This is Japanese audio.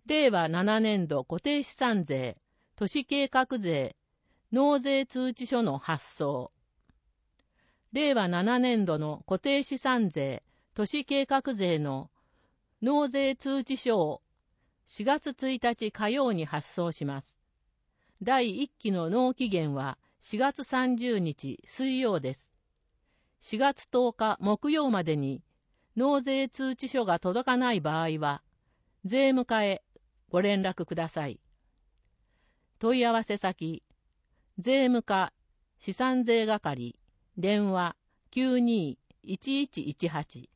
令和7年度固定資産税、都市計画税、納税通知書の発送。令和7年度の固定資産税、都市計画税の納税通知書を4月1日火曜に発送します。第1期の納期限は4月30日水曜です。4月10日木曜までに納税通知書が届かない場合は、税務課へご連絡ください。問い合わせ先、税務課資産税係、電話 92-1118